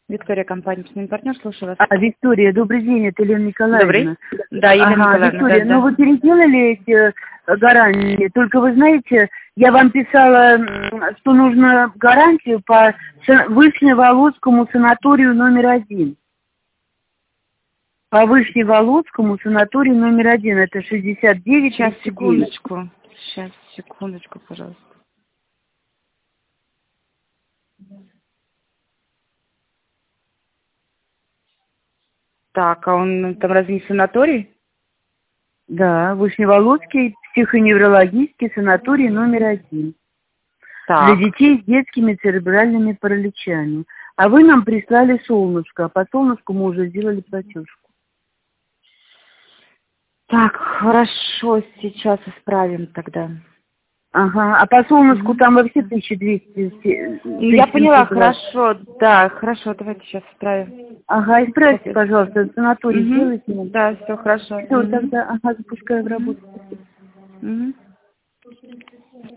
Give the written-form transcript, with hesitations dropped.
Виктория, компания «Письменный партнер», слушаю вас. Виктория, добрый день, это Елена Николаевна. Добрый. Да, Елена Николаевна. Виктория, да. вы переделали эти гарантии, только вы знаете, я вам писала, что нужно гарантию по Вышневолодскому санаторию номер 1. По Вышневолодскому санаторию номер 1, это 69. Сейчас, секундочку. Сейчас, секундочку, пожалуйста. Так, а он там разве не санаторий? Да, Вышневолодский психоневрологический санаторий номер 1. Так. Для детей с детскими церебральными параличами. А вы нам прислали солнышко, а по солнышку мы уже сделали платежку. Так, хорошо, сейчас исправим тогда. Ага, а по солнышку там вообще 1200. Я поняла, хорошо, да, хорошо, давайте сейчас исправим. Ага, исправьте, пожалуйста, санаторий сделайте. Да, все хорошо. Все, тогда, запускаю в работу.